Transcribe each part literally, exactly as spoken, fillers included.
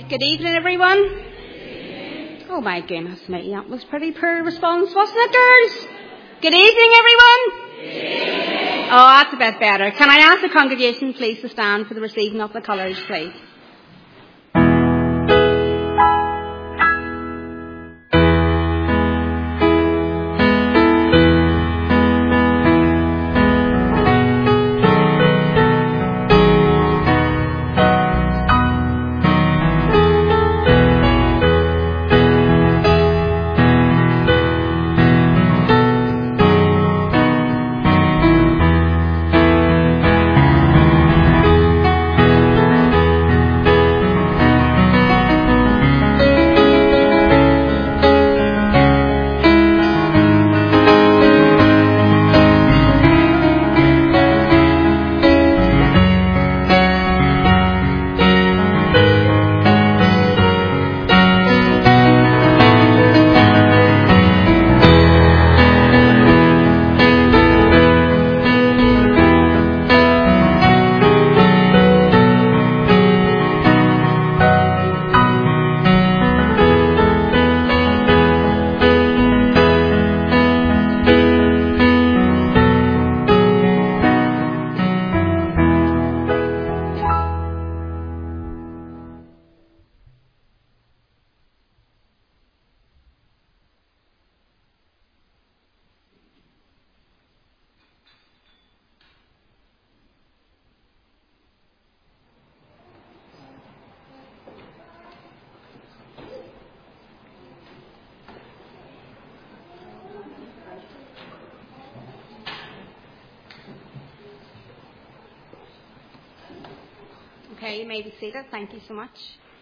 Good evening, everyone. Oh my goodness me, that was pretty poor response, wasn't it, girls? Good evening, everyone. Good evening. Oh, that's a bit better. Can I ask the congregation please to stand for the receiving of the colours, please? Okay, you may be seated. Thank you so much.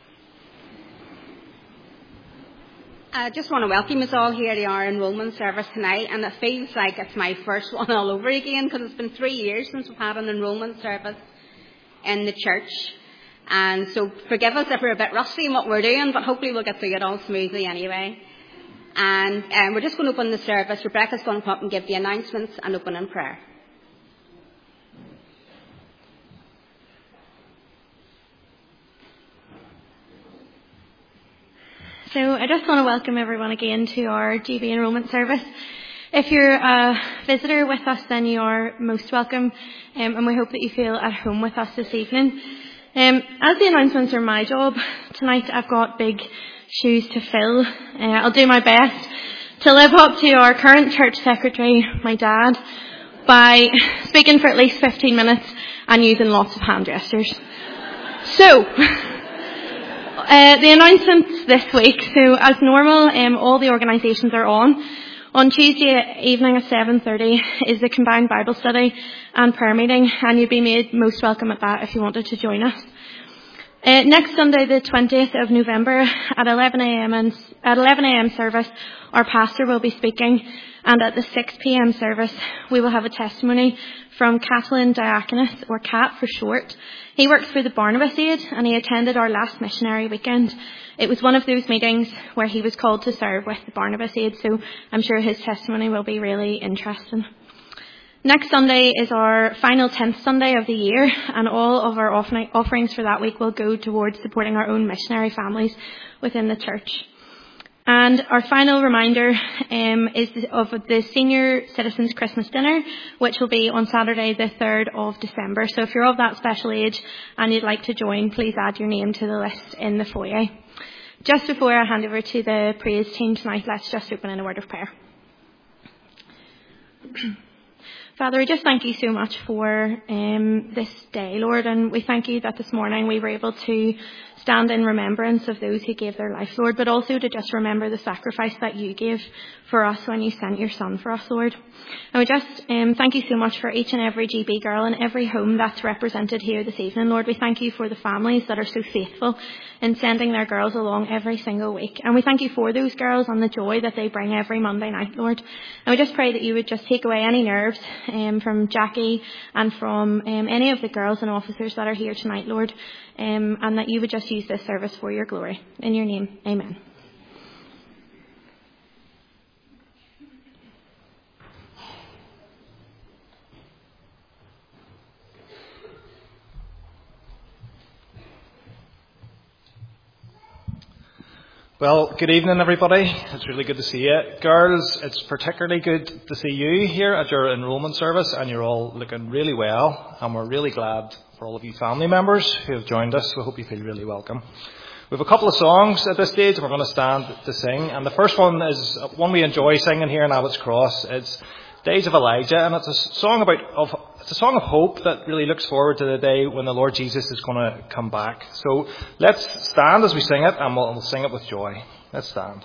I just want to welcome us all here to our enrolment service tonight, and it feels like it's my first one all over again because it's been three years since we've had an enrolment service in the church. And so forgive us if we're a bit rusty in what we're doing, but hopefully we'll get through it all smoothly anyway. And um, we're just going to open the service. Rebecca's going to come up and give the announcements and open in prayer. So I just want to welcome everyone again to our G B enrolment service. If you're a visitor with us, then you are most welcome, um, and we hope that you feel at home with us this evening. Um, as the announcements are my job, tonight I've got big shoes to fill. Uh, I'll do my best to live up to our current church secretary, my dad, by speaking for at least fifteen minutes and using lots of hand gestures. So... Uh, the announcements this week. So, as normal, um, all the organisations are on. On Tuesday evening at seven thirty is the combined Bible study and prayer meeting, and you'd be made most welcome at that if you wanted to join us. Uh, next Sunday, the twentieth of November, at eleven a.m. and at eleven a.m. service, our pastor will be speaking, and at the six p.m. service, we will have a testimony from Kathleen Diakonis, or Kat for short. He works for the Barnabas Aid, and he attended our last missionary weekend. It was one of those meetings where he was called to serve with the Barnabas Aid, so I'm sure his testimony will be really interesting. Next Sunday is our final tenth Sunday of the year, and all of our offerings for that week will go towards supporting our own missionary families within the church. And our final reminder um, is of the Senior Citizens Christmas Dinner, which will be on Saturday the third of December. So if you're of that special age and you'd like to join, please add your name to the list in the foyer. Just before I hand over to the praise team tonight, let's just open in a word of prayer. Father, we just thank you so much for um, this day, Lord, and we thank you that this morning we were able to stand in remembrance of those who gave their life, Lord, but also to just remember the sacrifice that you gave for us when you sent your Son for us, Lord. And we just um, thank you so much for each and every G B girl and every home that's represented here this evening, Lord. We thank you for the families that are so faithful in sending their girls along every single week. And we thank you for those girls and the joy that they bring every Monday night, Lord. And we just pray that you would just take away any nerves um, from Jackie and from um, any of the girls and officers that are here tonight, Lord, um, and that you would just use this service for your glory. In your name, amen. Well, good evening, everybody. It's really good to see you. Girls, it's particularly good to see you here at your enrolment service, and you're all looking really well, and we're really glad for all of you family members who have joined us. We hope you feel really welcome. We have a couple of songs at this stage, and we're going to stand to sing. And the first one is one we enjoy singing here in Abbott's Cross. It's Days of Elijah, and it's a song about of it's a song of hope that really looks forward to the day when the Lord Jesus is going to come back. So let's stand as we sing it, and we'll, we'll sing it with joy. Let's stand.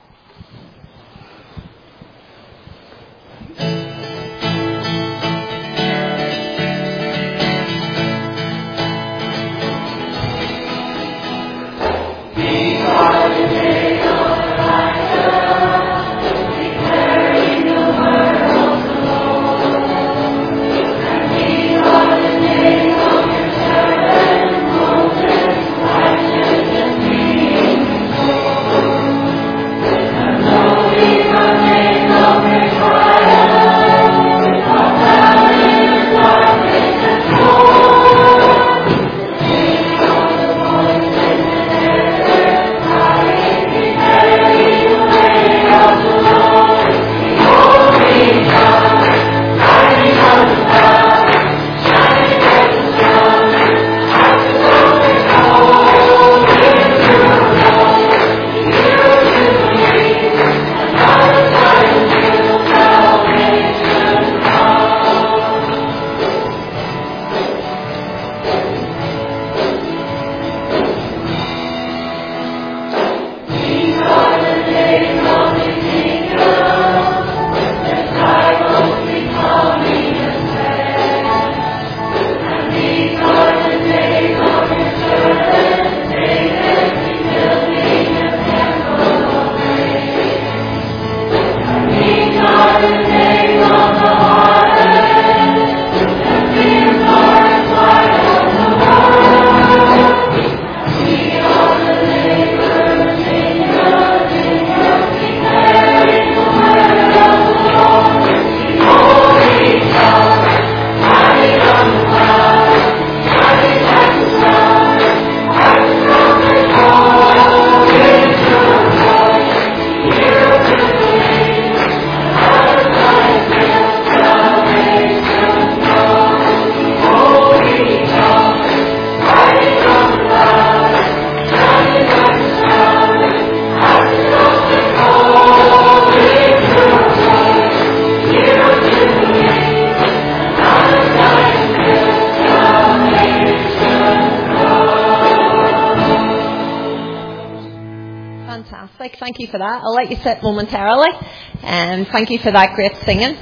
Thank you for that. I'll let you sit momentarily. And um, thank you for that great singing.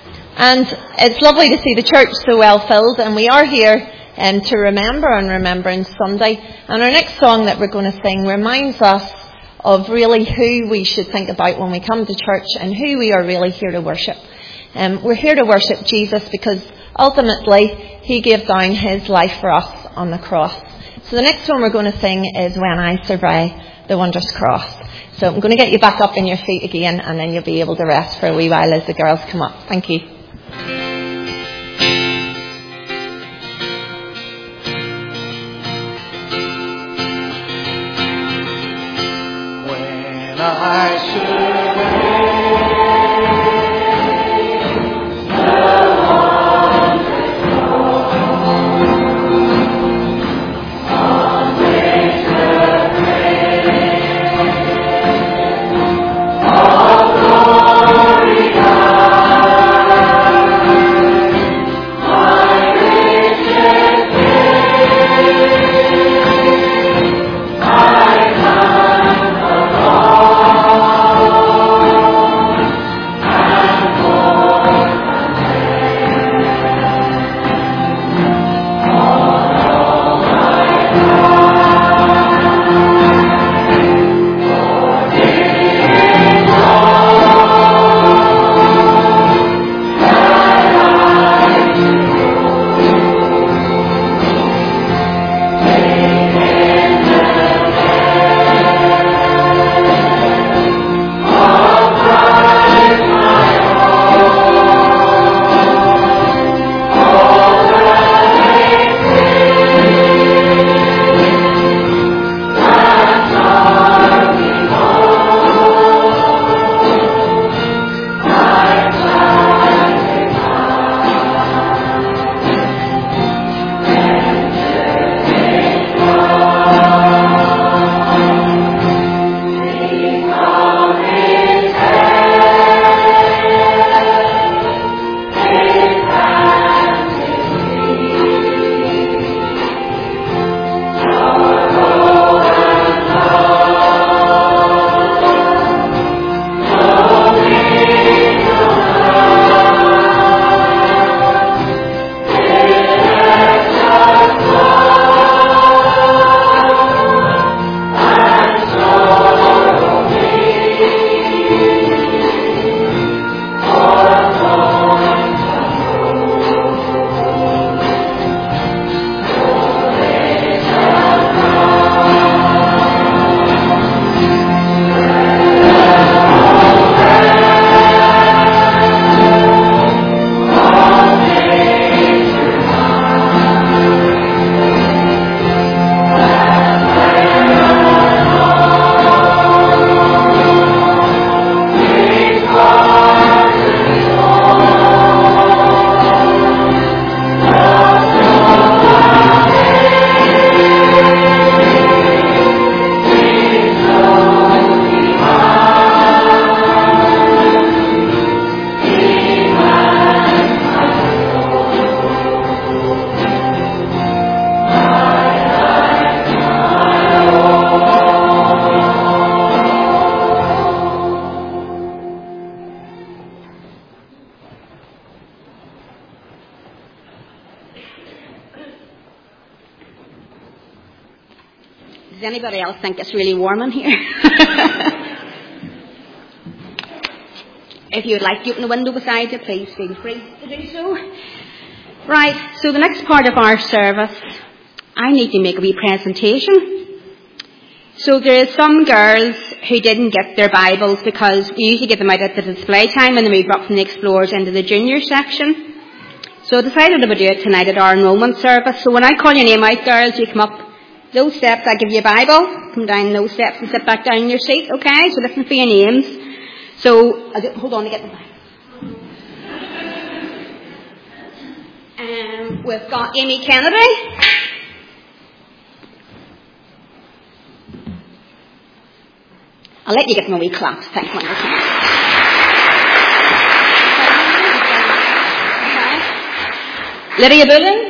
And it's lovely to see the church so well filled. And we are here um, to remember on Remembrance Sunday. And our next song that we're going to sing reminds us of really who we should think about when we come to church and who we are really here to worship. Um, we're here to worship Jesus because ultimately he gave down his life for us on the cross. So the next one we're going to sing is When I Survey the Wondrous Cross. So I'm going to get you back up on your feet again, and then you'll be able to rest for a wee while as the girls come up. Thank you. When I survey Glory, God. Does anybody else think it's really warm in here? If you'd like to open the window beside you, please feel free to do so. Right, so the next part of our service, I need to make a wee presentation. So there are some girls who didn't get their Bibles because we usually get them out at the display time and they move up from the Explorers into the junior section. So I decided I would do it tonight at our enrolment service. So when I call your name out, girls, you come up those steps, I give you a Bible, come down those steps and sit back down in your seat, okay? So listen for your names. So, I'll get, hold on to get the Bible. Um, we've got Amy Kennedy. I'll let you get them a wee clap. Thanks, Wonderful. Lydia Bullen.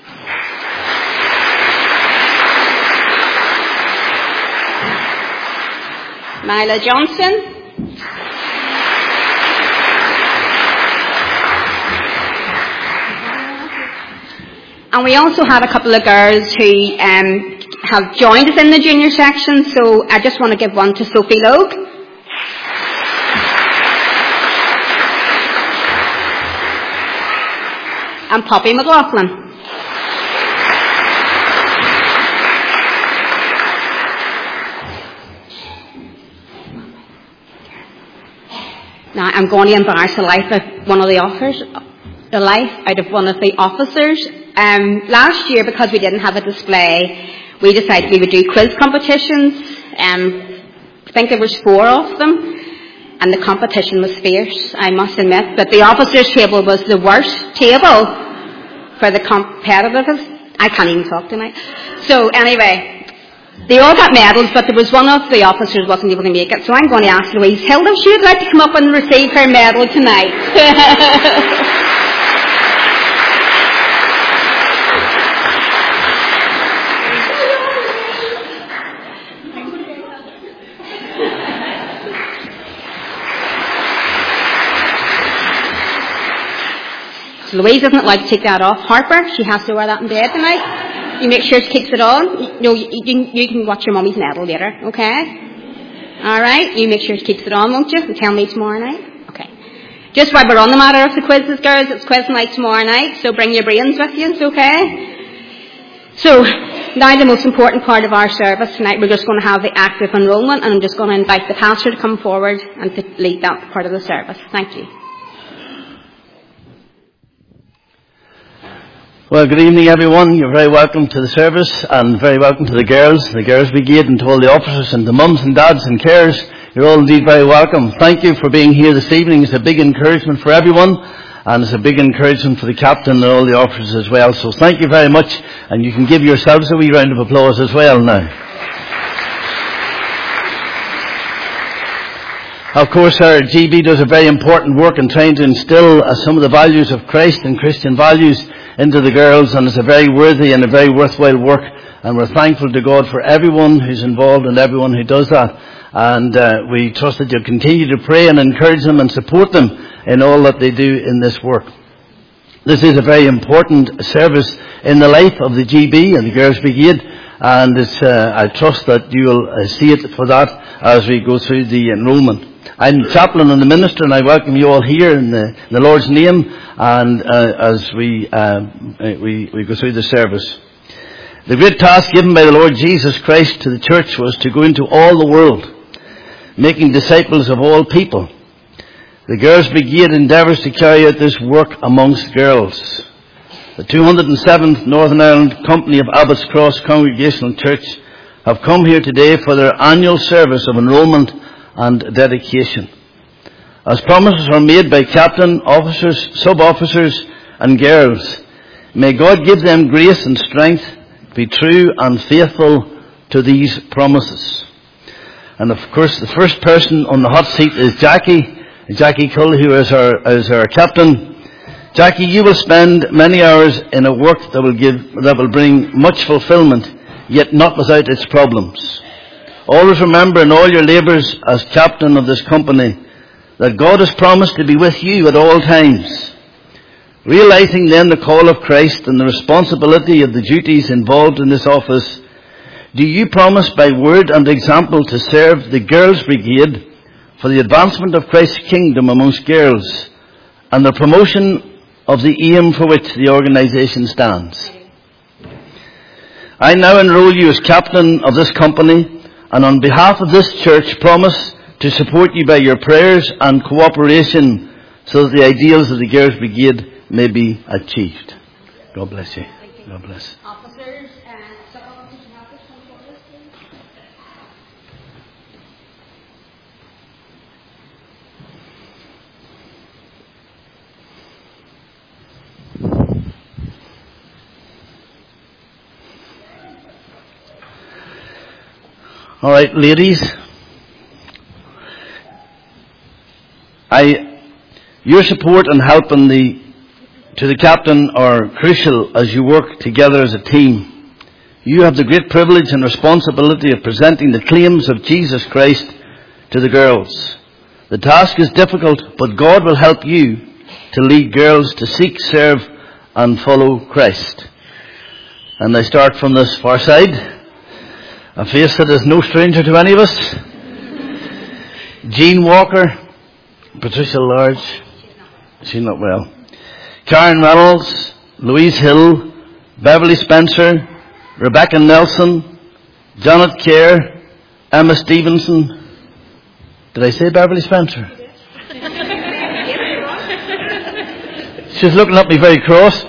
Myla Johnson. And we also have a couple of girls who um, have joined us in the junior section, so I just want to give one to Sophie Logue. And Poppy McLaughlin. Now I'm going to embarrass the life of one of the officers, the life out of one of the officers. Um, last year, because we didn't have a display, we decided we would do quiz competitions. Um, I think there was four of them. And the competition was fierce, I must admit. But the officers' table was the worst table for the competitiveness. I can't even talk tonight. So anyway, they all got medals, but there was one of the officers wasn't able to make it. So I'm going to ask Louise Hilda if she would like to come up and receive her medal tonight. Louise doesn't like to take that off. Harper, she has to wear that in bed tonight. You make sure she keeps it on. No, you, you, you can watch your mummy's medal later, okay? All right, you make sure she keeps it on, won't you? And tell me tomorrow night. Okay. Just while we're on the matter of the quizzes, girls, it's quiz night tomorrow night, so bring your brains with you, it's okay? So, now the most important part of our service tonight, we're just going to have the active enrolment, and I'm just going to invite the pastor to come forward and to lead that part of the service. Thank you. Well, good evening, everyone. You're very welcome to the service, and very welcome to the girls, the Girls' Brigade, and to all the officers, and the mums and dads and carers. You're all indeed very welcome. Thank you for being here this evening. It's a big encouragement for everyone, and it's a big encouragement for the captain and all the officers as well. So thank you very much, and you can give yourselves a wee round of applause as well now. Of course, our G B does a very important work in trying to instill uh, some of the values of Christ and Christian values into the girls, and it's a very worthy and a very worthwhile work, and we're thankful to God for everyone who's involved and everyone who does that, and uh, we trust that you'll continue to pray and encourage them and support them in all that they do in this work. This is a very important service in the life of the G B and the Girls' Brigade, and it's, uh, I trust that you will uh, see it for that as we go through the enrolment. I'm the chaplain and the minister, and I welcome you all here in the, in the Lord's name, and uh, as we, uh, we we go through the service. The great task given by the Lord Jesus Christ to the church was to go into all the world, making disciples of all people. The Girls' Brigade endeavours to carry out this work amongst girls. The two hundred seventh Northern Ireland Company of Abbots Cross Congregational Church have come here today for their annual service of enrolment and dedication. As promises are made by captain, officers, sub-officers and girls, may God give them grace and strength to be true and faithful to these promises. And of course, the first person on the hot seat is Jackie, Jackie Cull, who is our, is our captain. Jackie, you will spend many hours in a work that will give, that will bring much fulfilment, yet not without its problems. Always remember in all your labours as captain of this company that God has promised to be with you at all times. Realising then the call of Christ and the responsibility of the duties involved in this office, Do you promise by word and example to serve the Girls' Brigade for the advancement of Christ's kingdom amongst girls and the promotion of the aim for which the organisation stands? I now enrol you as captain of this company, and on behalf of this church promise to support you by your prayers and cooperation so that the ideals of the Girls' Brigade may be achieved. God bless you. God bless. Officers and sub-officers and helpers come forward, please. All right, ladies. I, your support and help in the, to the captain are crucial as you work together as a team. You have the great privilege and responsibility of presenting the claims of Jesus Christ to the girls. The task is difficult, but God will help you to lead girls to seek, serve, and follow Christ. And I start from this far side. A face that is no stranger to any of us. Jean Walker, Patricia Large, she's not well. Karen Reynolds, Louise Hill, Beverly Spencer, Rebecca Nelson, Janet Kerr, Emma Stevenson. Did I say Beverly Spencer? She's looking at me very cross.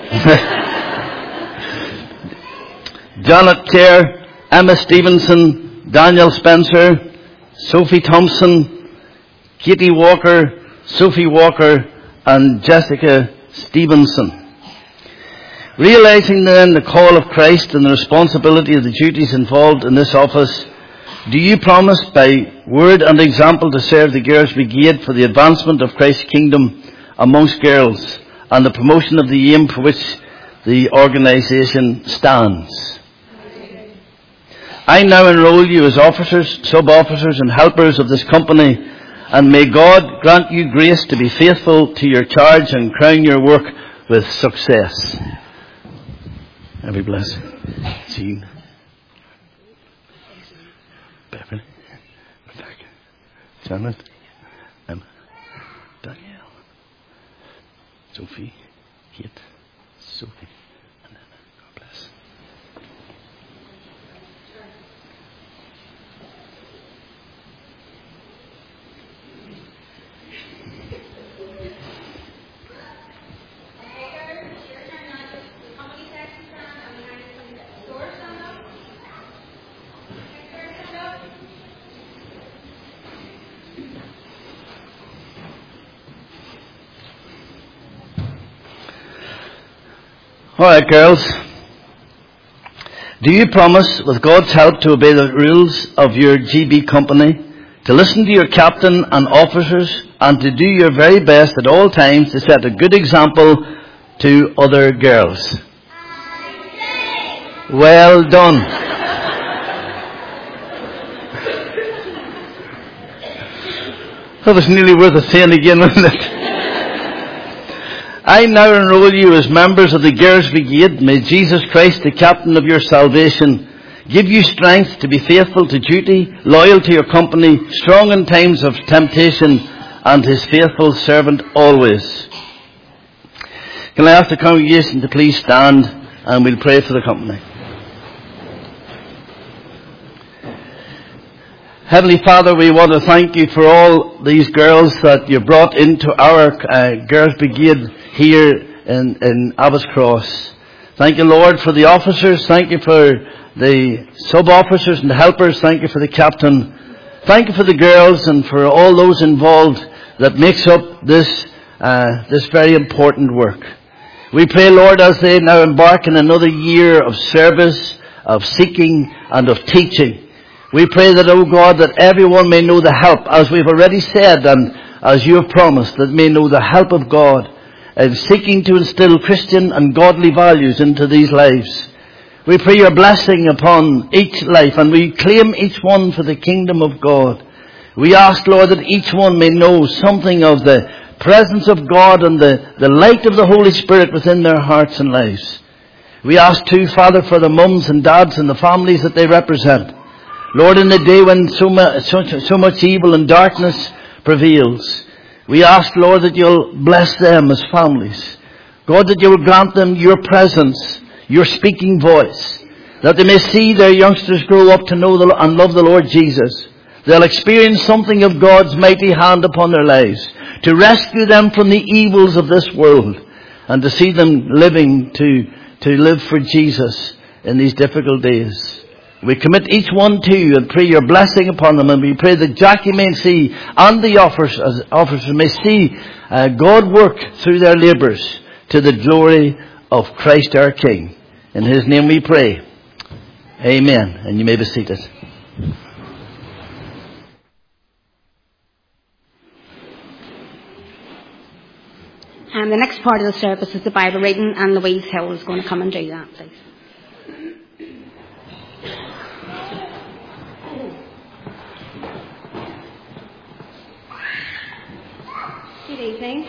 Janet Kerr, Emma Stevenson, Daniel Spencer, Sophie Thompson, Katie Walker, Sophie Walker, and Jessica Stevenson. Realizing then the call of Christ and the responsibility of the duties involved in this office, do you promise by word and example to serve the Girls' Brigade for the advancement of Christ's kingdom amongst girls and the promotion of the aim for which the organisation stands? I now enrol you as officers, sub-officers and helpers of this company, and may God grant you grace to be faithful to your charge and crown your work with success. Every blessing. Jean. Beverly. Rebecca. Janet. Emma. Danielle. Sophie. Kate. Sophie. And Emma. God bless. All right, girls. Do you promise, with God's help, to obey the rules of your G B company, to listen to your captain and officers, and to do your very best at all times to set a good example to other girls? Well done. That was nearly worth a saying again, wasn't it? I now enrol you as members of the Girls' Brigade. May Jesus Christ, the captain of your salvation, give you strength to be faithful to duty, loyal to your company, strong in times of temptation, and his faithful servant always. Can I ask the congregation to please stand, and we'll pray for the company. Heavenly Father, we want to thank you for all these girls that you brought into our uh, Girls' Brigade here in, in Abbot's Cross. Thank you, Lord, for the officers. Thank you for the sub-officers and the helpers. Thank you for the captain. Thank you for the girls and for all those involved that makes up this uh, this very important work. We pray, Lord, as they now embark in another year of service, of seeking and of teaching. We pray that, O God, that everyone may know the help, as we've already said and as you have promised, that may know the help of God in seeking to instill Christian and godly values into these lives. We pray your blessing upon each life, and we claim each one for the kingdom of God. We ask, Lord, that each one may know something of the presence of God and the, the light of the Holy Spirit within their hearts and lives. We ask too, Father, for the mums and dads and the families that they represent. Lord, in the day when so much, so, so much evil and darkness prevails, we ask, Lord, that you'll bless them as families. God, that you will grant them your presence, your speaking voice, that they may see their youngsters grow up to know the, and love the Lord Jesus. They'll experience something of God's mighty hand upon their lives, to rescue them from the evils of this world, and to see them living to, to live for Jesus in these difficult days. We commit each one to you and pray your blessing upon them, and we pray that Jackie may see, and the officers, officers may see uh, God work through their labours to the glory of Christ our King. In his name we pray. Amen. And you may be seated. And the next part of the service is the Bible reading, and Louise Hill is going to come and do that, please. Good evening.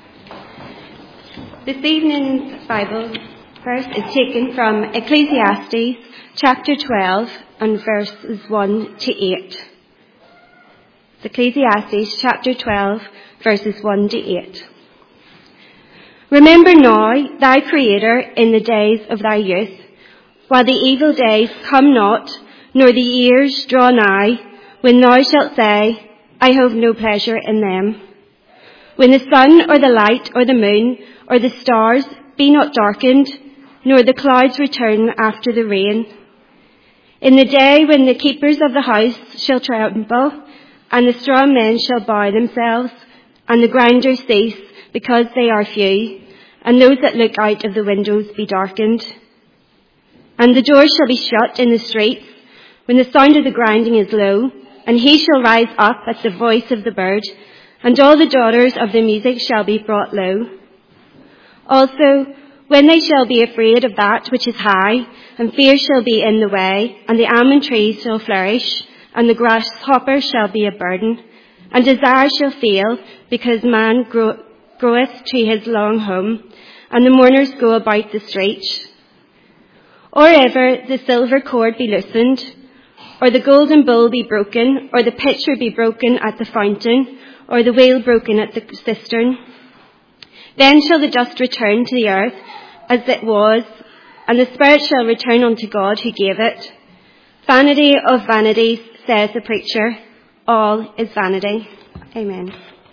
This evening's Bible verse is taken from Ecclesiastes chapter twelve and verses one to eight. Ecclesiastes chapter twelve verses one to eight. Remember now thy Creator in the days of thy youth, while the evil days come not, nor the years draw nigh, when thou shalt say, I have no pleasure in them. When the sun or the light or the moon or the stars be not darkened, nor the clouds return after the rain. In the day when the keepers of the house shall tremble, and the strong men shall bow themselves, and the grinders cease, because they are few, and those that look out of the windows be darkened. And the doors shall be shut in the streets, when the sound of the grinding is low, and he shall rise up at the voice of the bird, and all the daughters of the music shall be brought low. Also, when they shall be afraid of that which is high, and fear shall be in the way, and the almond trees shall flourish, and the grasshopper shall be a burden, and desire shall fail, because man grow, groweth to his long home, and the mourners go about the streets. Or ever the silver cord be loosened, or the golden bowl be broken, or the pitcher be broken at the fountain, or the wheel broken at the cistern. Then shall the dust return to the earth as it was, and the spirit shall return unto God who gave it. Vanity of vanities, says the preacher, all is vanity. Amen.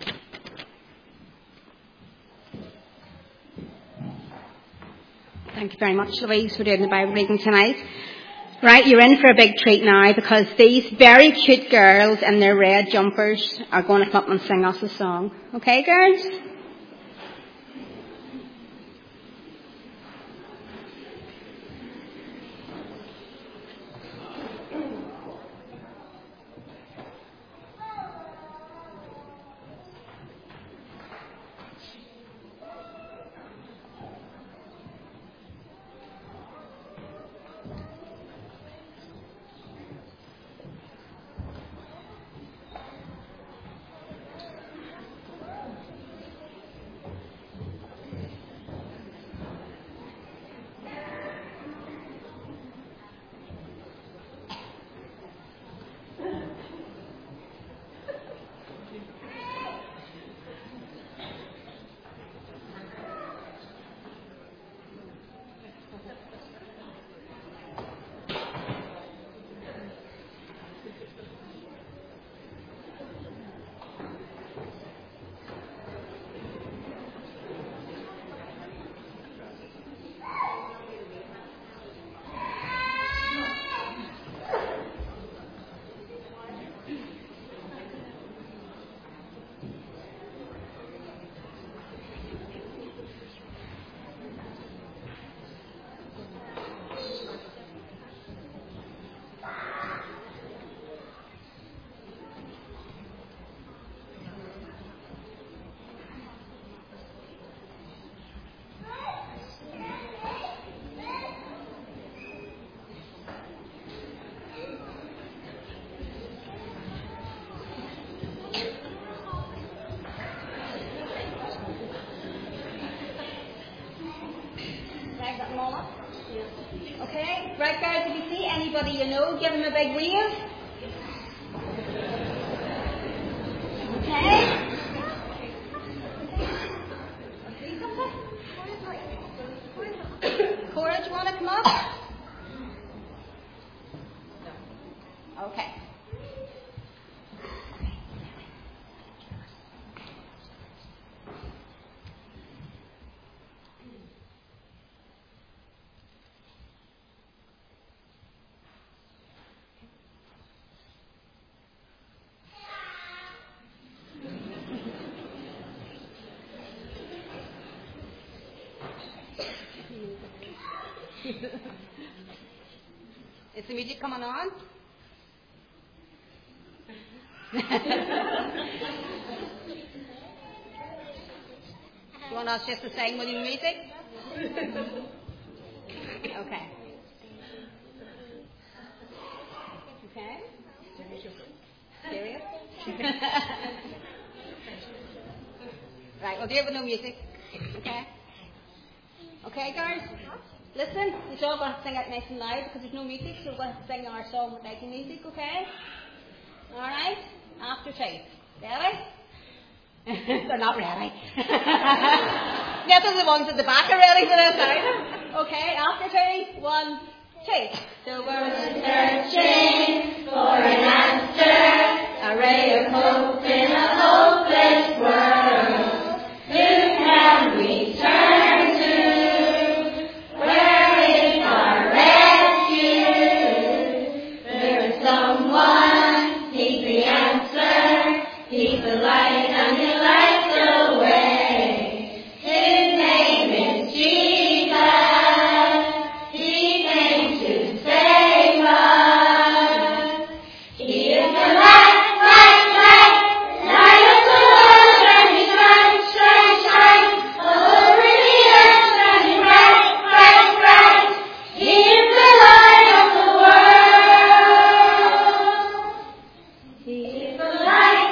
Thank you very much, Louise, for doing the Bible reading tonight. Right, you're in for a big treat now, because these very cute girls in their red jumpers are going to come up and sing us a song. Okay, girls? Okay, got them all up? Yeah. Okay, right guys, if you see anybody you know, give them a big wave. Okay. See something? Cora, do you want to come up? Okay. Is the music coming on? You want us just to sing with your music? Okay. Okay. Serious? Right, we'll do it with no music. Okay. Okay, guys. Listen, we're all going to sing it nice and loud because there's no music, so we're going to sing our song without the music, okay? Alright? After two. Ready? They're not ready. Neither the ones at the back are ready for this either. Okay, after two. One, two. So we're searching for an answer, a ray of hope in a hopeless world. Who can we turn to? He's the light and he lights the way. His name is Jesus. He came to save us. He is the light, light, light, light of the world, and he shines, shines, shines all over the earth, shining bright, bright, bright. He is the light of the world. He is the light.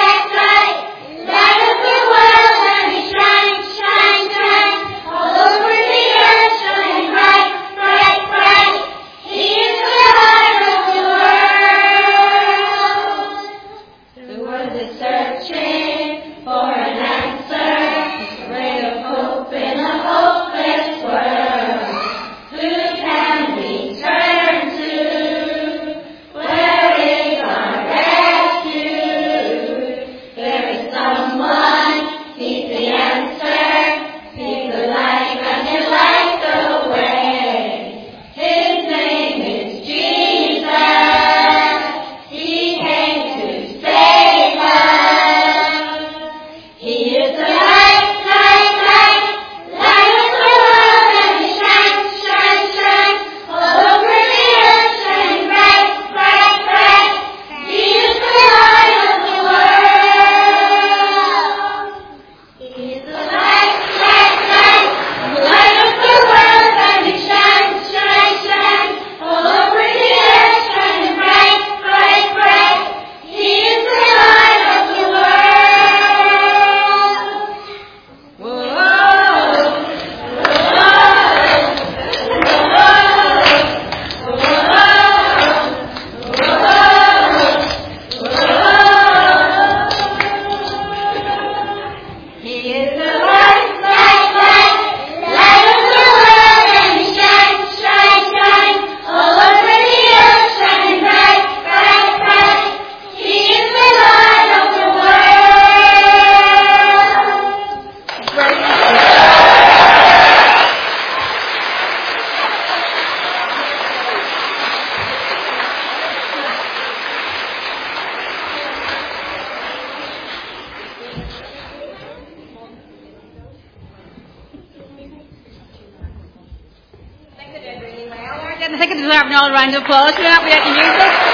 I think it deserves another round of applause for that without the music.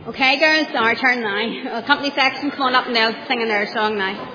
Okay, girls, our turn now. Uh, company section, come on up and they'll sing their song now.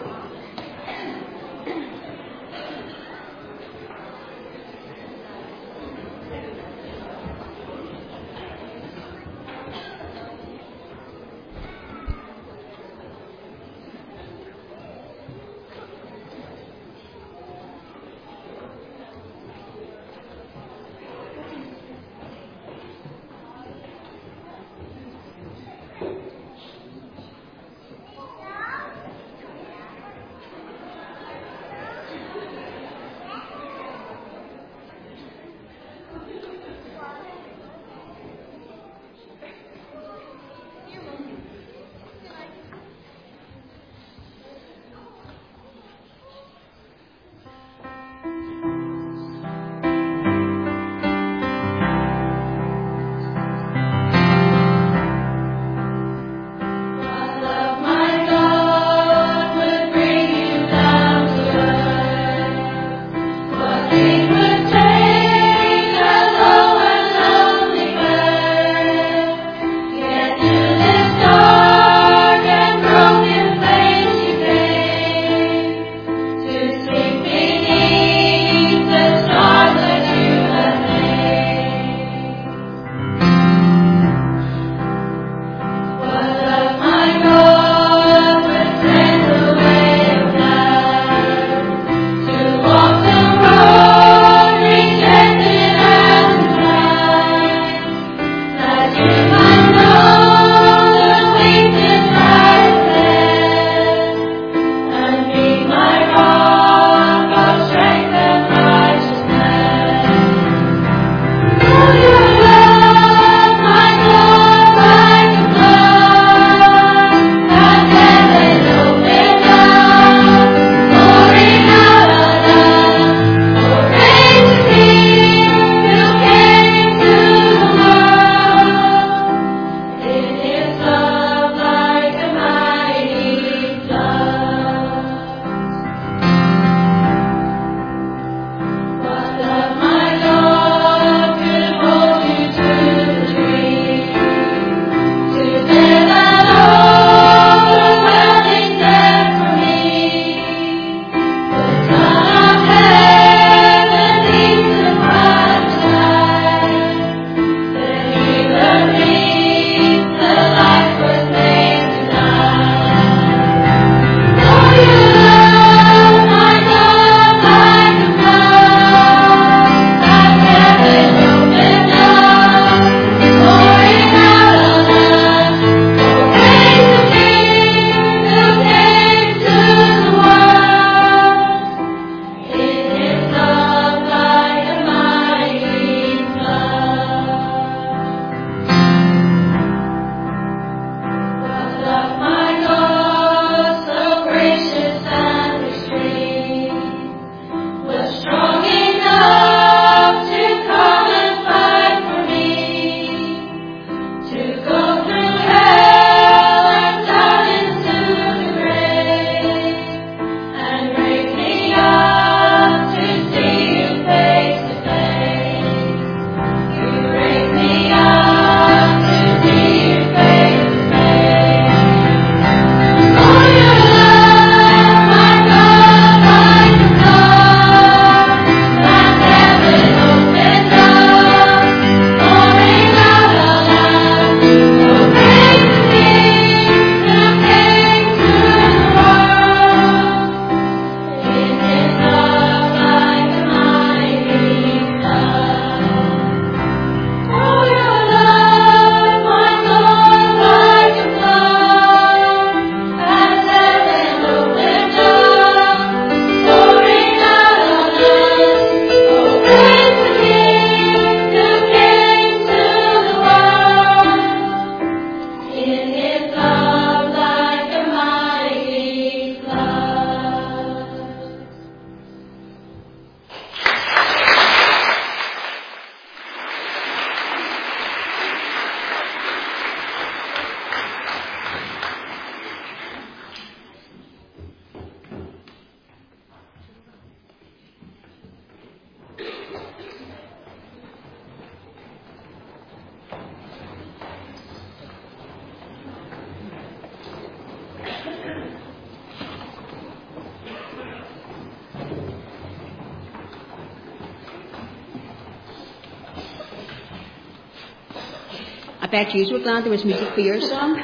bet you were glad there was music for your song.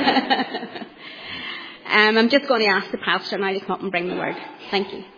um, I'm just going to ask the pastor now to come up and bring the word. Thank you.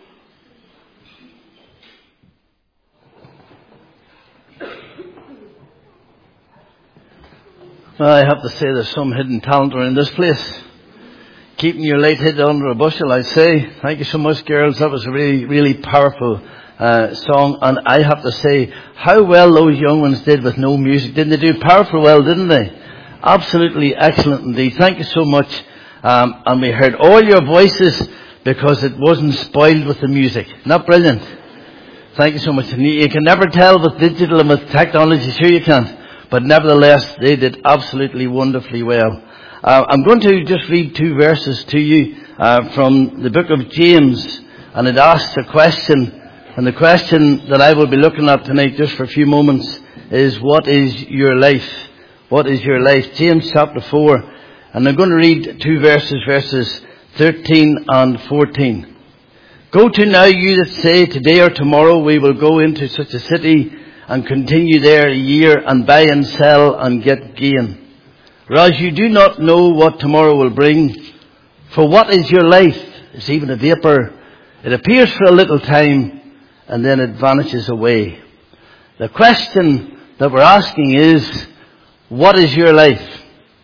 Well, I have to say there's some hidden talent around this place. Keeping your light hid under a bushel, I'd say. Thank you so much, girls. That was a really, really powerful uh, song. And I have to say, how well those young ones did with no music. Didn't they do powerful well, didn't they? Absolutely excellent indeed. Thank you so much. Um, and we heard all your voices because it wasn't spoiled with the music. Not brilliant? Thank you so much. And you can never tell with digital and with technology. Sure you can't. But nevertheless, they did absolutely wonderfully well. Uh, I'm going to just read two verses to you uh, from the book of James, and it asks a question, and the question that I will be looking at tonight just for a few moments is, what is your life? What is your life? James chapter four, and I'm going to read two verses, verses thirteen and fourteen. Go to now, you that say, today or tomorrow we will go into such a city and continue there a year and buy and sell and get gain. Whereas you do not know what tomorrow will bring. For what is your life? It's even a vapour. It appears for a little time and then it vanishes away. The question that we're asking is, what is your life?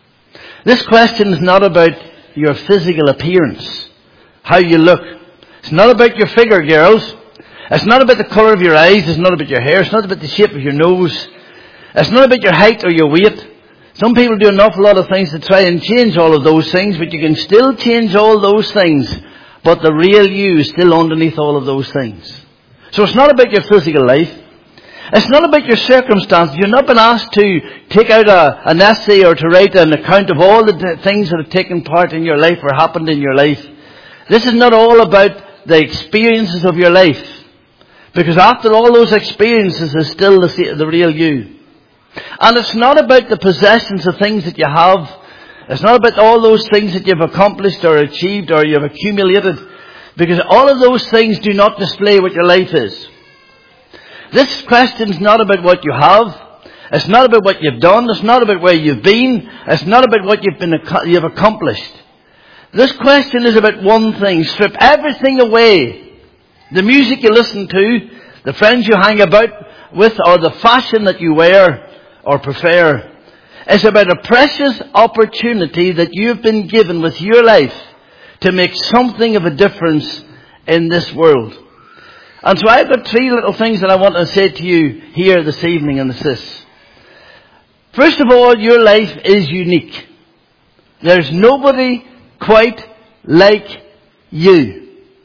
This question is not about your physical appearance, how you look. It's not about your figure, girls. It's not about the colour of your eyes. It's not about your hair. It's not about the shape of your nose. It's not about your height or your weight. Some people do an awful lot of things to try and change all of those things, but you can still change all those things. But the real you is still underneath all of those things. So it's not about your physical life. It's not about your circumstances. You're not been asked to take out a, an essay or to write an account of all the d- things that have taken part in your life or happened in your life. This is not all about the experiences of your life. Because after all those experiences is still the, the real you. And it's not about the possessions of things that you have. It's not about all those things that you've accomplished or achieved or you've accumulated. Because all of those things do not display what your life is. This question is not about what you have. It's not about what you've done. It's not about where you've been. It's not about what you've been you've accomplished. This question is about one thing. Strip everything away. The music you listen to, the friends you hang about with, or the fashion that you wear or prefer. It's about a precious opportunity that you've been given with your life to make something of a difference in this world. And so I've got three little things that I want to say to you here this evening, and it's this. First of all, your life is unique. There's nobody quite like you.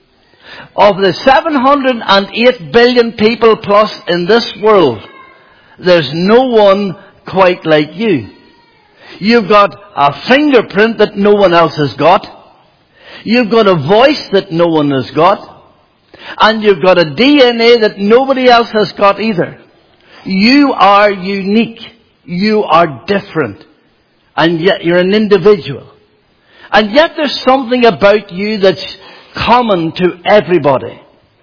Of the seven hundred eight billion people plus in this world, there's no one quite like you. You've got a fingerprint that no one else has got. You've got a voice that no one has got. And you've got a D N A that nobody else has got either. You are unique. You are different. And yet you're an individual. And yet there's something about you that's common to everybody.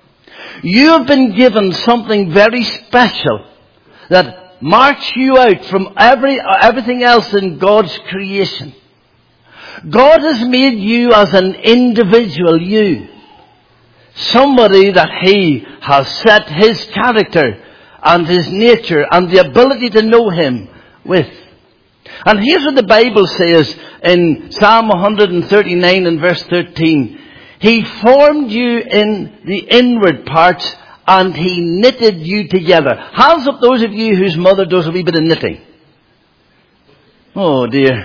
You have been given something very special that marks you out from every everything else in God's creation. God has made you as an individual you. Somebody that He has set His character and His nature and the ability to know Him with. And here's what the Bible says in Psalm one thirty-nine and verse thirteen. He formed you in the inward parts and He knitted you together. Hands up those of you whose mother does a wee bit of knitting. Oh dear.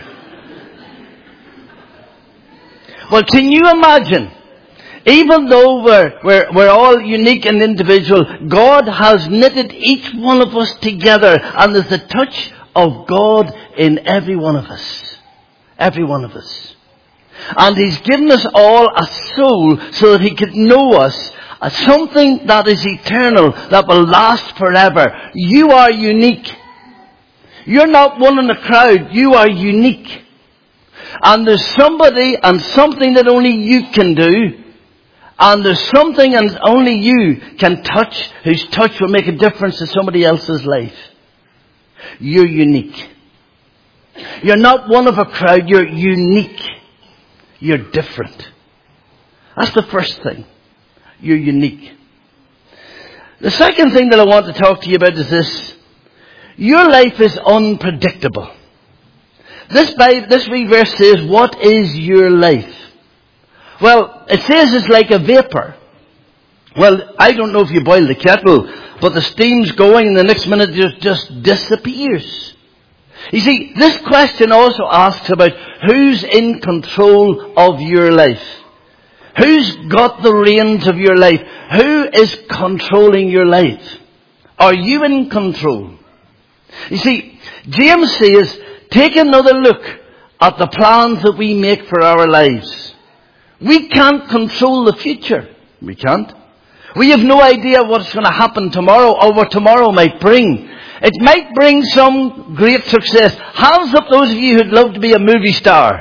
Well, can you imagine? Even though we're, we're, we're all unique and individual, God has knitted each one of us together, and there's the touch of God in every one of us. Every one of us. And He's given us all a soul so that He could know us as something that is eternal, that will last forever. You are unique. You're not one in a crowd. You are unique. And there's somebody and something that only you can do. And there's something and only you can touch, whose touch will make a difference in somebody else's life. You're unique. You're not one of a crowd. You're unique. You're different. That's the first thing. You're unique. The second thing that I want to talk to you about is this. Your life is unpredictable. This Bible, this wee verse says, what is your life? Well, it says it's like a vapor. Well, I don't know if you boil the kettle, but the steam's going and the next minute it just, just disappears. You see, this question also asks about who's in control of your life. Who's got the reins of your life? Who is controlling your life? Are you in control? You see, James says, take another look at the plans that we make for our lives. We can't control the future. We can't. We have no idea what's going to happen tomorrow or what tomorrow might bring. It might bring some great success. Hands up those of you who'd love to be a movie star.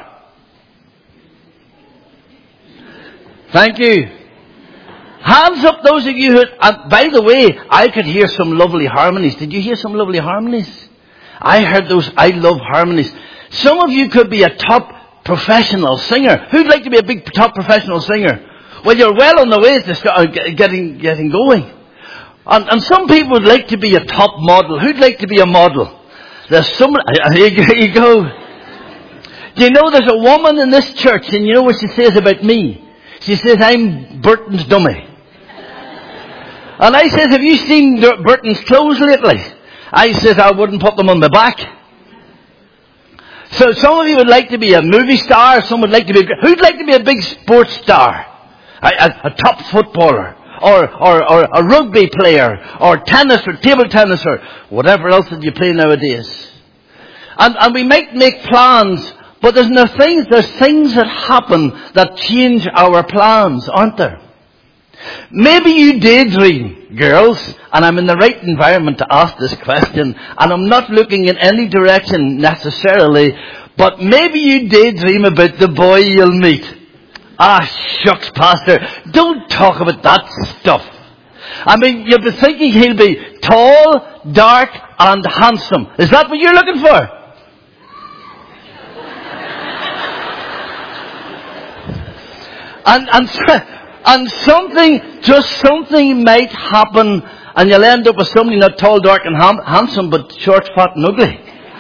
Thank you. Hands up those of you who... And by the way, I could hear some lovely harmonies. Did you hear some lovely harmonies? I heard those. I love harmonies. Some of you could be a top professional singer. Who'd like to be a big top professional singer? Well, you're well on the way to start getting, getting going. And, and some people would like to be a top model. Who'd like to be a model? There's someone... Here you go. Do you know there's a woman in this church, and you know what she says about me? She says, I'm Burton's dummy. And I says, have you seen Burton's clothes lately? I says, I wouldn't put them on the back. So some of you would like to be a movie star. Some would like to be... Who'd like to be a big sports star? A, a, a top footballer. Or, or, or a rugby player. Or tennis or table tennis or whatever else that you play nowadays. And, and we might make plans... But there's no things, there's things that happen that change our plans, aren't there? Maybe you daydream, girls, and I'm in the right environment to ask this question, and I'm not looking in any direction necessarily, but maybe you daydream about the boy you'll meet. Ah, shucks, Pastor, don't talk about that stuff. I mean, you'll be thinking he'll be tall, dark, and handsome. Is that what you're looking for? And, and, and something, just something might happen and you'll end up with somebody not tall, dark and ham, handsome, but short, fat and ugly.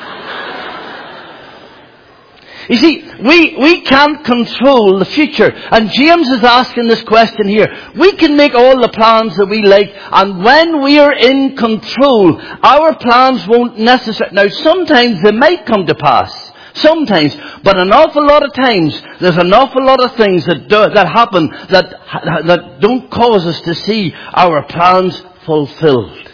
You see, we, we can't control the future. And James is asking this question here. We can make all the plans that we like, and when we are in control, our plans won't necessarily... Now, sometimes they might come to pass. Sometimes, but an awful lot of times, there's an awful lot of things that do, that happen that that don't cause us to see our plans fulfilled.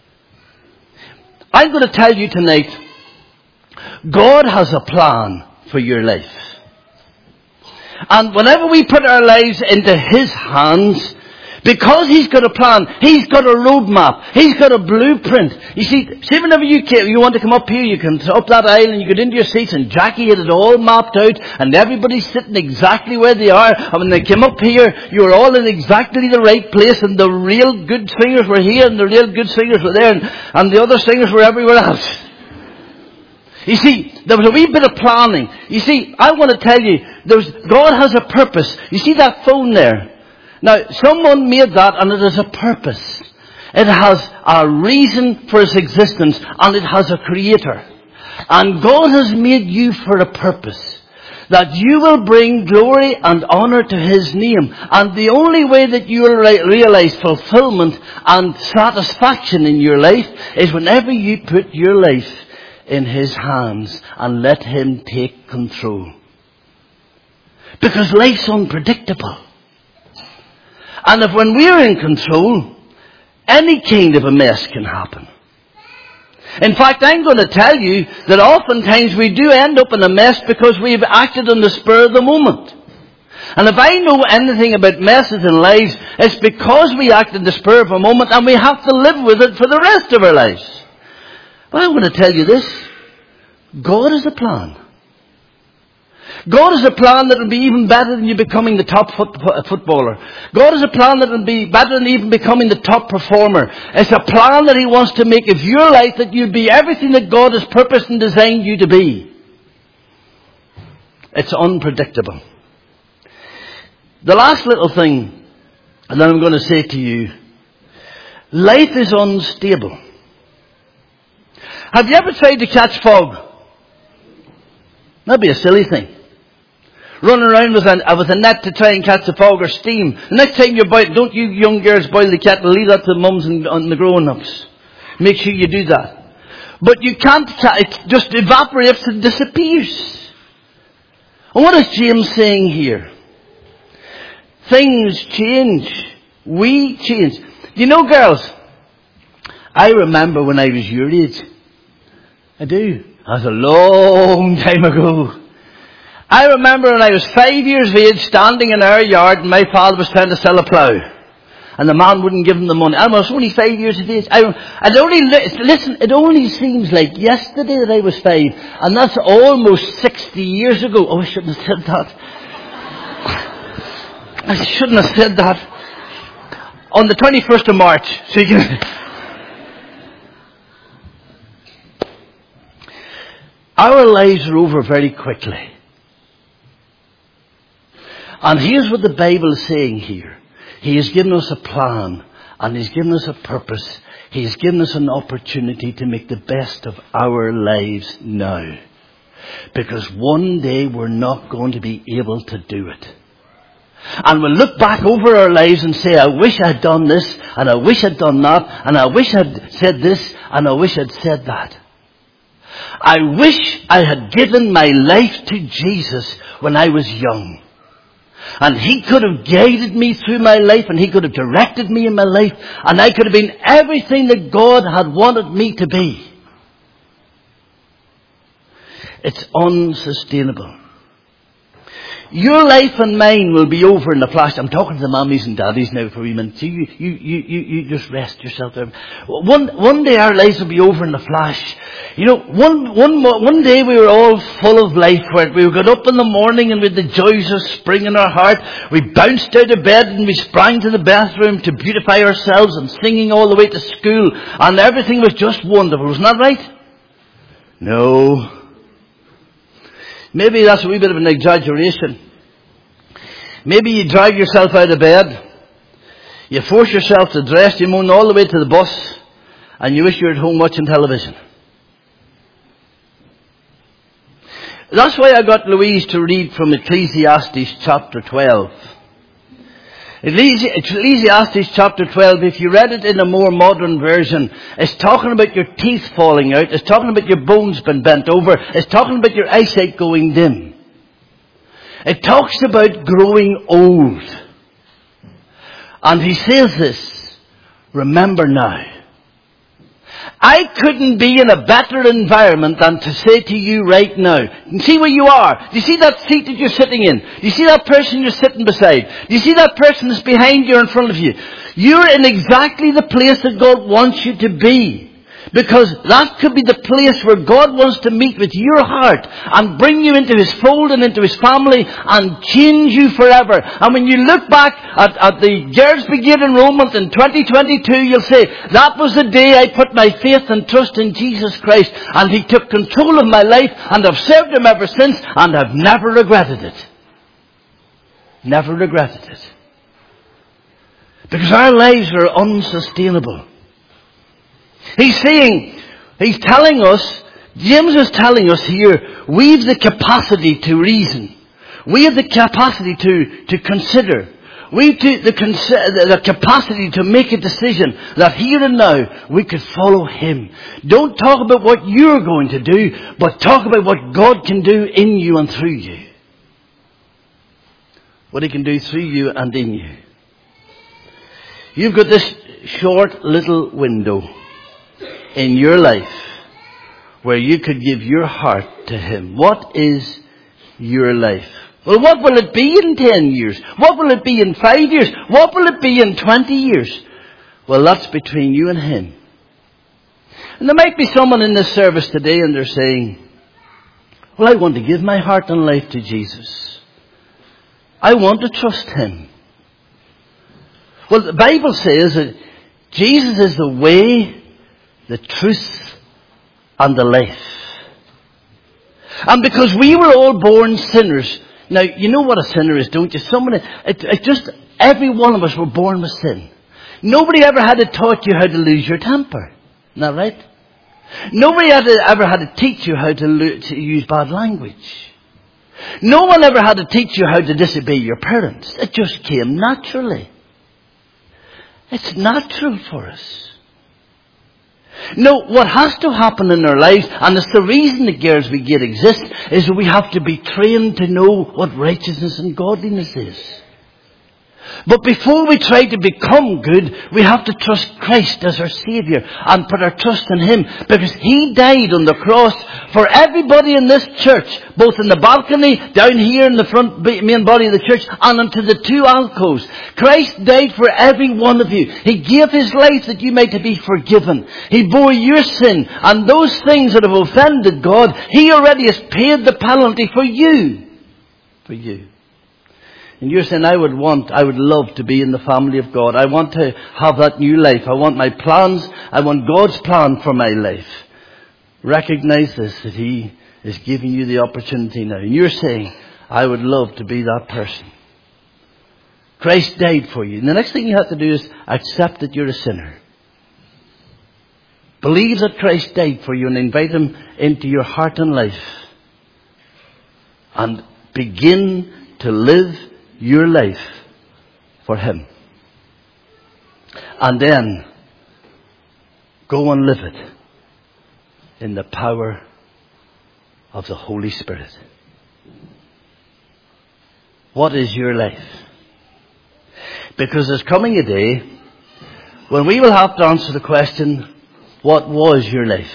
I'm going to tell you tonight, God has a plan for your life. And whenever we put our lives into His hands, because He's got a plan, He's got a roadmap, He's got a blueprint. You see, see whenever you, came, you want to come up here, you can up that aisle and you get into your seats, and Jackie had it all mapped out and everybody's sitting exactly where they are. And when they came up here, you were all in exactly the right place, and the real good singers were here and the real good singers were there, and, and the other singers were everywhere else. You see, there was a wee bit of planning. You see, I want to tell you, there's, God has a purpose. You see that phone there? Now, someone made that, and it has a purpose. It has a reason for its existence, and it has a creator. And God has made you for a purpose. That you will bring glory and honor to His name. And the only way that you will realize fulfillment and satisfaction in your life is whenever you put your life in His hands and let Him take control. Because life's unpredictable. And if when we're in control, any kind of a mess can happen. In fact, I'm going to tell you that oftentimes we do end up in a mess because we've acted on the spur of the moment. And if I know anything about messes in lives, it's because we act in the spur of a moment and we have to live with it for the rest of our lives. But I want to tell you this. God has a plan. God has a plan that will be even better than you becoming the top foot, footballer. God has a plan that will be better than even becoming the top performer. It's a plan that He wants to make of your life that you'll be everything that God has purposed and designed you to be. It's unpredictable. The last little thing that I'm going to say to you, life is unstable. Have you ever tried to catch fog? That'd be a silly thing. Running around with a, with a net to try and catch the fog or steam. The next time you boil, don't you young girls boil the kettle, leave that to the mums and, and the grown-ups. Make sure you do that. But you can't, it just evaporates and disappears. And what is James saying here? Things change. We change. You know, girls, I remember when I was your age. I do. That was a long time ago. I remember when I was five years of age standing in our yard and my father was trying to sell a plough. And the man wouldn't give him the money. I was only five years of age. I, I'd only, listen, it only seems like yesterday that I was five. And that's almost sixty years ago. Oh, I shouldn't have said that. I shouldn't have said that. On the twenty-first of March. So you can... Our lives are over very quickly. And here's what the Bible is saying here. He has given us a plan and He's given us a purpose. He's given us an opportunity to make the best of our lives now. Because one day we're not going to be able to do it. And we'll look back over our lives and say, I wish I'd done this, and I wish I'd done that, and I wish I'd said this, and I wish I'd said that. I wish I had given my life to Jesus when I was young. And He could have guided me through my life, and He could have directed me in my life, and I could have been everything that God had wanted me to be. It's unsustainable. Your life and mine will be over in a flash. I'm talking to the mummies and daddies now for a wee minute. You, you, you, you, you just rest yourself there. One, one day our lives will be over in a flash. You know, one, one, one day we were all full of life. Where we got up in the morning and with the joys of spring in our heart. We bounced out of bed and we sprang to the bathroom to beautify ourselves and singing all the way to school. And everything was just wonderful. Wasn't that right? No. Maybe that's a wee bit of an exaggeration. Maybe you drag yourself out of bed. You force yourself to dress. You moan all the way to the bus. And you wish you were at home watching television. That's why I got Louise to read from Ecclesiastes chapter twelve. Ecclesiastes chapter twelve, if you read it in a more modern version, it's talking about your teeth falling out. It's talking about your bones being bent over. It's talking about your eyesight going dim. It talks about growing old. And he says this, remember now. I couldn't be in a better environment than to say to you right now. You see where you are. Do you see that seat that you're sitting in? Do you see that person you're sitting beside? Do you see that person that's behind you or in front of you? You're in exactly the place that God wants you to be. Because that could be the place where God wants to meet with your heart and bring you into His fold and into His family and change you forever. And when you look back at, at the Girls Brigade enrollment in twenty twenty-two, you'll say, that was the day I put my faith and trust in Jesus Christ, and He took control of my life, and I've served Him ever since, and I've never regretted it. Never regretted it. Because our lives are unsustainable. He's saying, he's telling us, James is telling us here, we have the capacity to reason. We have the capacity to, to consider. We have to, the, the capacity to make a decision that here and now we could follow Him. Don't talk about what you're going to do, but talk about what God can do in you and through you. What He can do through you and in you. You've got this short little window in your life where you could give your heart to Him. What is your life? Well, what will it be in ten years? What will it be in five years? What will it be in twenty years? Well, that's between you and Him. And there might be someone in this service today and they're saying, well, I want to give my heart and life to Jesus. I want to trust Him. Well, the Bible says that Jesus is the way, the truth, and the life. And because we were all born sinners. Now, you know what a sinner is, don't you? Somebody, it, it just, every one of us were born with sin. Nobody ever had to taught you how to lose your temper. Isn't that right? Nobody had to, ever had to teach you how to, lo- to use bad language. No one ever had to teach you how to disobey your parents. It just came naturally. It's natural for us. No, what has to happen in our lives, and it's the reason that Girls Brigade exists, is that we have to be trained to know what righteousness and godliness is. But before we try to become good, we have to trust Christ as our Saviour and put our trust in Him. Because He died on the cross for everybody in this church, both in the balcony, down here in the front main body of the church, and into the two alcoves. Christ died for every one of you. He gave His life that you might be forgiven. He bore your sin, and those things that have offended God, He already has paid the penalty for you. For you. And you're saying, I would want, I would love to be in the family of God. I want to have that new life. I want my plans. I want God's plan for my life. Recognize this, that He is giving you the opportunity now. And you're saying, I would love to be that person. Christ died for you. And the next thing you have to do is accept that you're a sinner. Believe that Christ died for you and invite Him into your heart and life. And begin to live your life for Him. And then go and live it in the power of the Holy Spirit. What is your life? Because there's coming a day when we will have to answer the question, what was your life?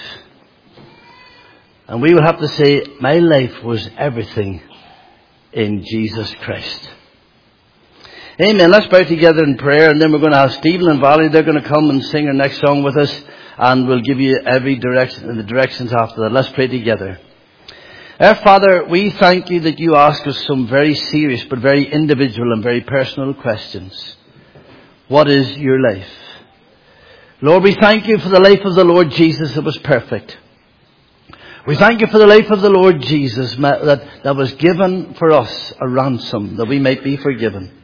And we will have to say, my life was everything in Jesus Christ. Amen. Let's bow together in prayer, and then we're going to have Stephen and Valerie. They're going to come and sing our next song with us, and we'll give you every direction, the directions after that. Let's pray together. Our Father, we thank You that You ask us some very serious but very individual and very personal questions. What is your life? Lord, we thank You for the life of the Lord Jesus that was perfect. We thank You for the life of the Lord Jesus that, that was given for us a ransom, that we might be forgiven.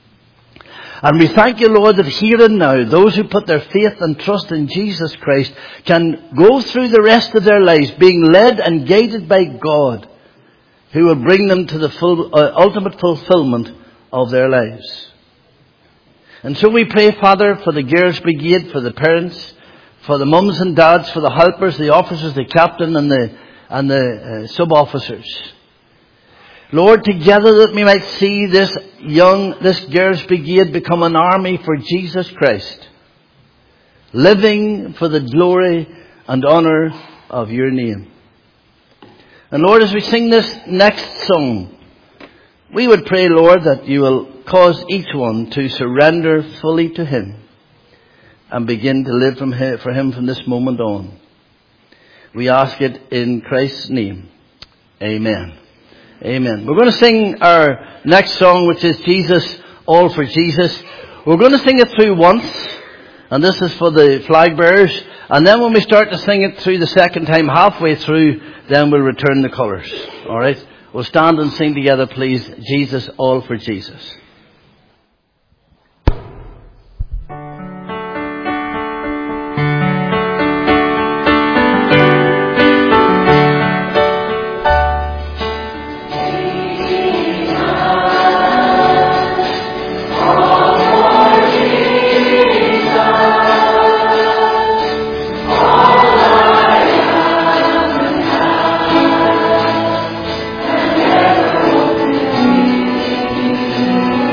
And we thank You, Lord, that here and now, those who put their faith and trust in Jesus Christ can go through the rest of their lives being led and guided by God, who will bring them to the full, uh, ultimate fulfillment of their lives. And so we pray, Father, for the Girls Brigade, for the parents, for the mums and dads, for the helpers, the officers, the captain and the, and the uh, sub-officers. Lord, together that we might see this young, this Girls Brigade become an army for Jesus Christ, living for the glory and honour of Your name. And Lord, as we sing this next song, we would pray, Lord, that You will cause each one to surrender fully to Him and begin to live from him, for Him from this moment on. We ask it in Christ's name. Amen. Amen. We're going to sing our next song, which is Jesus, All for Jesus. We're going to sing it through once, and this is for the flag bearers. And then when we start to sing it through the second time, halfway through, then we'll return the colours. All right? We'll stand and sing together, please. Jesus, All for Jesus. Thank you.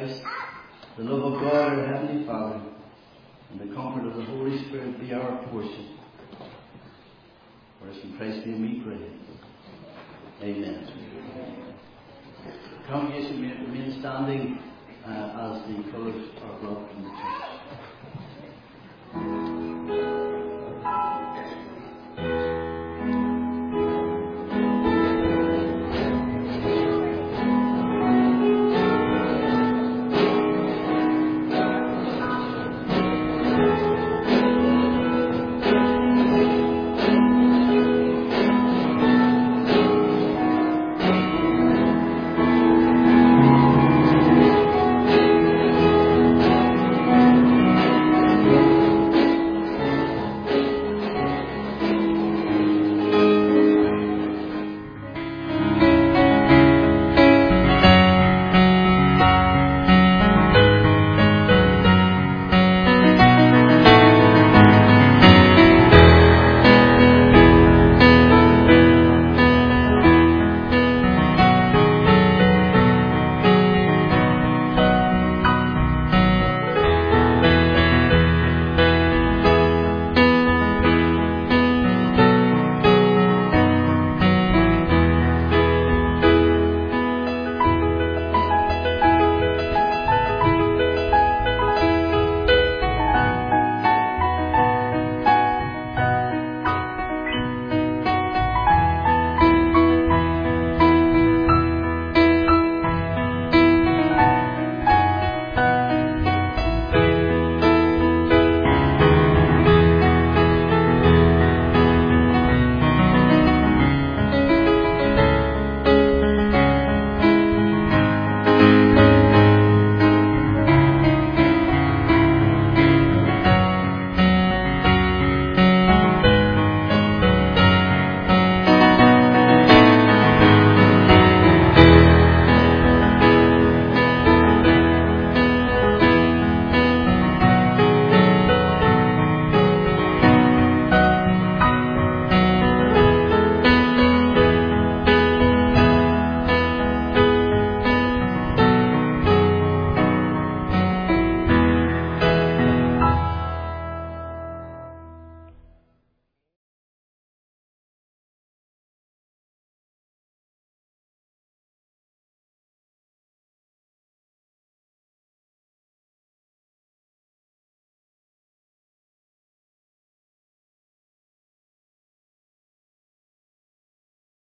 Christ, the love of God our Heavenly Father, and the comfort of the Holy Spirit be our portion. For us in Christ's name we pray. Amen. The congregation may remain standing uh, as the colours are brought from the church.